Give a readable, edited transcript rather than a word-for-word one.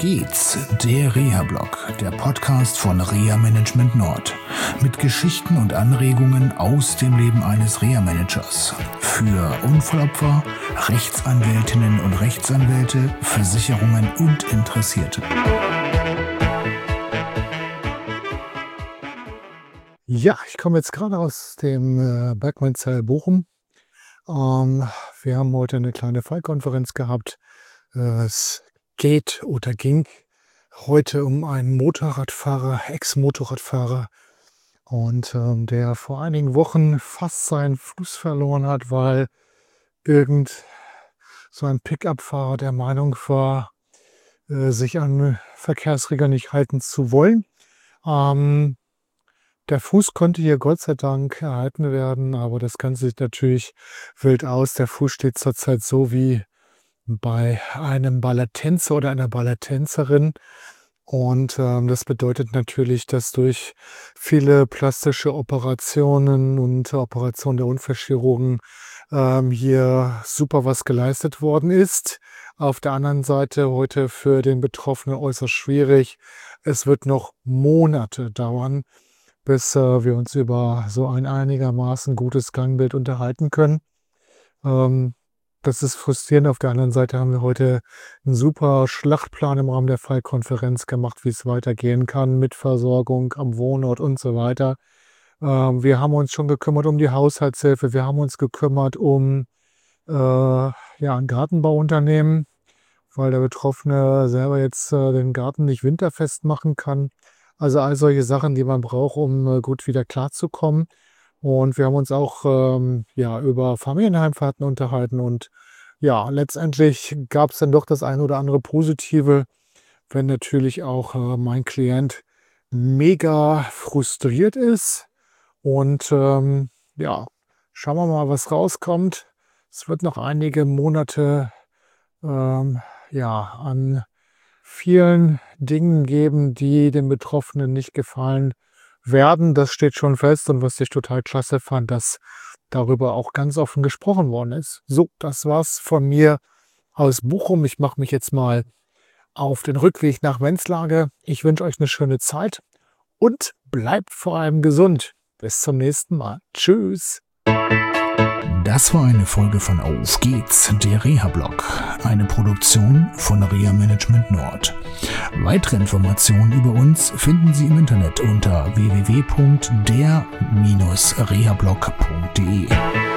geht's, der Reha-Blog, der Podcast von Reha Management Nord. Mit Geschichten und Anregungen aus dem Leben eines Reha-Managers. Für Unfallopfer, Rechtsanwältinnen und Rechtsanwälte, Versicherungen und Interessierte. Ja, ich komme jetzt gerade aus dem Bergmannzell Bochum. Wir haben heute eine kleine Fallkonferenz gehabt. Es geht oder ging heute um einen Motorradfahrer, Ex-Motorradfahrer, und der vor einigen Wochen fast seinen Fuß verloren hat, weil irgend so ein Pickup-Fahrer der Meinung war, sich an Verkehrsregeln nicht halten zu wollen. Der Fuß konnte hier Gott sei Dank erhalten werden, aber das Ganze sieht natürlich wild aus. Der Fuß steht zurzeit so wie bei einem Ballertänzer oder einer Ballertänzerin. Und das bedeutet natürlich, dass durch viele plastische Operationen und Operationen der Unfallchirurgen hier super was geleistet worden ist. Auf der anderen Seite heute für den Betroffenen äußerst schwierig. Es wird noch Monate dauern, bis wir uns über so ein einigermaßen gutes Gangbild unterhalten können. Das ist frustrierend. Auf der anderen Seite haben wir heute einen super Schlachtplan im Rahmen der Fallkonferenz gemacht, wie es weitergehen kann mit Versorgung am Wohnort und so weiter. Wir haben uns schon gekümmert um die Haushaltshilfe. Wir haben uns gekümmert um ein Gartenbauunternehmen, weil der Betroffene selber jetzt den Garten nicht winterfest machen kann. Also all solche Sachen, die man braucht, um gut wieder klarzukommen. Und wir haben uns auch über Familienheimfahrten unterhalten. Und ja, letztendlich gab es dann doch das eine oder andere Positive, wenn natürlich auch mein Klient mega frustriert ist. Und schauen wir mal, was rauskommt. Es wird noch einige Monate an vielen Dingen geben, die den Betroffenen nicht gefallen werden. Das steht schon fest, und was ich total klasse fand, dass darüber auch ganz offen gesprochen worden ist. So, das war's von mir aus Bochum. Ich mache mich jetzt mal auf den Rückweg nach Wenzlage. Ich wünsche euch eine schöne Zeit und bleibt vor allem gesund. Bis zum nächsten Mal. Tschüss. Das war eine Folge von Auf geht's, der Reha-Blog, eine Produktion von Reha Management Nord. Weitere Informationen über uns finden Sie im Internet unter www.der-rehablog.de.